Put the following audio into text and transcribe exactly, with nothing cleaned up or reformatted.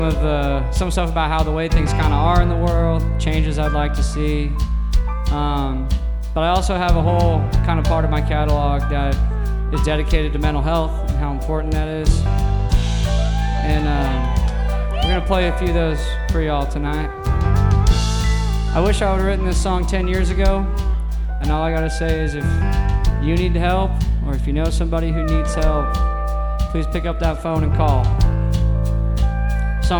Of uh, some stuff about how the way things kind of are in the world, changes I'd like to see. Um, but I also have a whole kind of part of my catalog that is dedicated to mental health and how important that is. And um, we're gonna play a few of those for y'all tonight. I wish I would have written this song ten years ago, and all I gotta say is if you need help or if you know somebody who needs help, please pick up that phone and call.